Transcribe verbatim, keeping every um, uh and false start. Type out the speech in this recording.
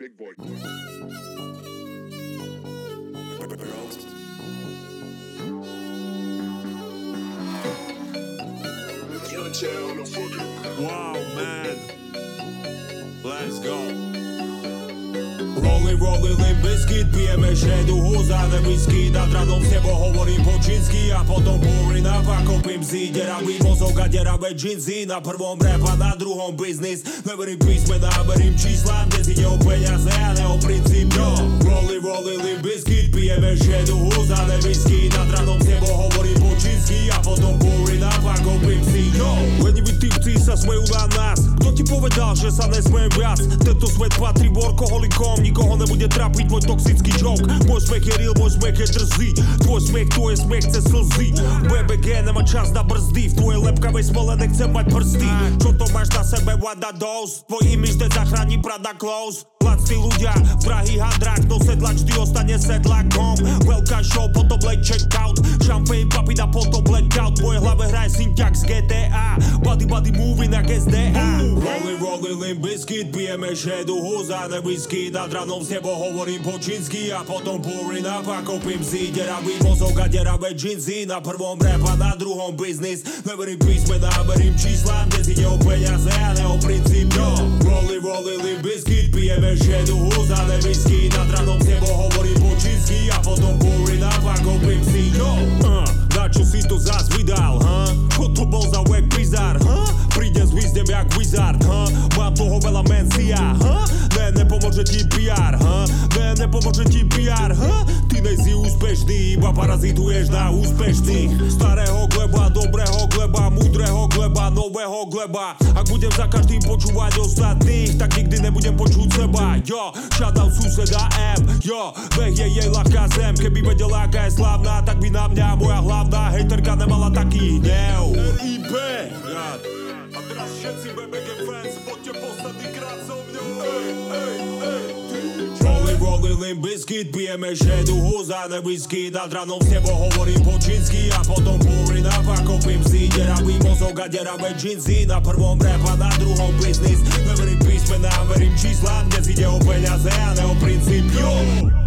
Big boy. Wow, man. Let's go. Rolling, rolling, limp bizkit, pijeme šedu, záne whisky, nad ranou s tebou hovorím po čínsky a potom pouring up a kopím si deravý mozog a deravé džinsy, na prvom rap a na druhom biznis, neverím písmena, verím číslam, dnes ide o peniaze a ne o princíp, yo. Rolling, rolling, limp bizkit, pijeme šedu, záne whisky, nad ranou s tebou hovorím po čínsky a potom pouring up a kopím si, yo. Leniví typci sa smejú na nás, kto ti povedal, že sa nesmejem viac, tento svet patrí workoholikom, nikoho nebude trapiť tvoj toxický joke. Môj smiech je real, môj smiech je drzý, tvoj smiech, tvoj smiech chce slzy. bé bé gé nemá čas na brzdy, v tvojej lepkavej smole nechcem mať prsty. Čo to máš na sebe, what a dose, tvoj image ten zachráni Prada clothes. Lacní ľudia, drahý handrák, no sedlač vždy ostane sedlakom. Veľká show, potom late check out, champagne papida, potom blackout. V mojej hlave hraje syntax gé té á, body body movie na es dé á. Rolling, rolling, limp bizkit, pijeme šedu, záne whisky, nad ranou s tebou hovorím po čínsky a potom pouring up a kopím si deravý mozog a deravé džinsy, na prvom rap a na druhom biznis, neverím písmena, verím číslam, dnes ide o peniaze a ne o princíp, yo. Rolling, rolling, limp bizkit, pijeme šedu, záne whisky, nad ranou s tebou hovorím po čínsky a potom pouring up a kopím si, yo. uh, Na čo si to zás vydal, huh? Čo to bol za wack bizar, huh? Prídem zvízdem jak wizard, huh? Mám toho veľa mencia, huh? Ne, nepomôže ti pé er, huh? Ne, nepomôže ti pé er, huh? Ty nejsi úspešný, iba parazituješ na úspešných. Starého gleba, dobrého gleba, múdreho gleba, nového gleba. Ak budem za každým počúvať ostatných, tak nikdy nebudem počuť seba, jo. Shoutout suseda M, jo. Beh je jej ľahká zem, keby vedela, aká je slávna, tak by na mňa moja hlavná hejterka nemala taký hnev. er í pé A teraz všetci bé bé gé fans, poďte posledný krát so mňou. Ej, ej, ej, Rolling, rolling, limp bizkit, pijeme šedu, záne whisky, nad ranou s tebou hovorím po čínsky a potom pouring up a kopím si deravý mozog a deravé džinsy, na prvom rap a na druhom biznis, neverím písmena, verím číslam, dnes ide o peniaze a ne o princíp, yo.